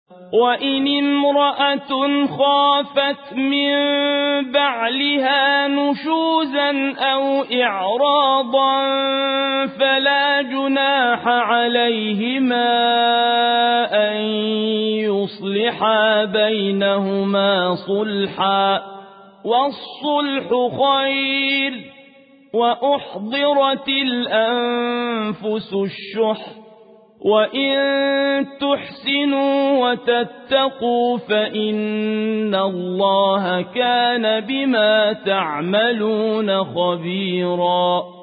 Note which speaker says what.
Speaker 1: وإن امرأة خافت من بعلها نشوزا أو إعراضا فلا جناح عليهما أن يصلحا بينهما صلحا والصلح خير وأحضرت الأنفس الشح وإن تحسنوا وتتقوا فإن الله كان بما تعملون خبيرا